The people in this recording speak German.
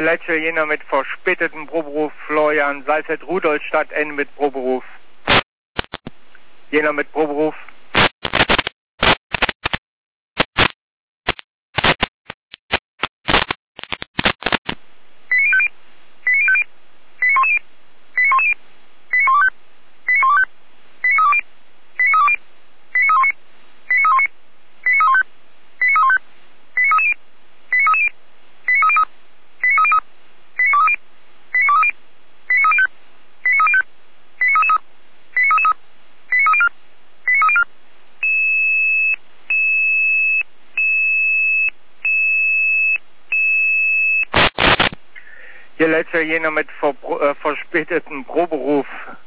Hier letzte jener mit verspätetem Proberuf, Florian Seifert, Rudolstadt, N mit Proberuf. Jener mit Proberuf. Hier letzte jener mit verspätetem Proberuf.